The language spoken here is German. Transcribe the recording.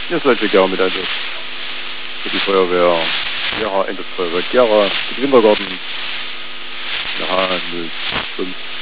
Ihr seid ja gerne mit Einsatz. Für die Feuerwehr, ja, Einsatzfeuerwehr Gera, für den Kindergarten, ja, 05.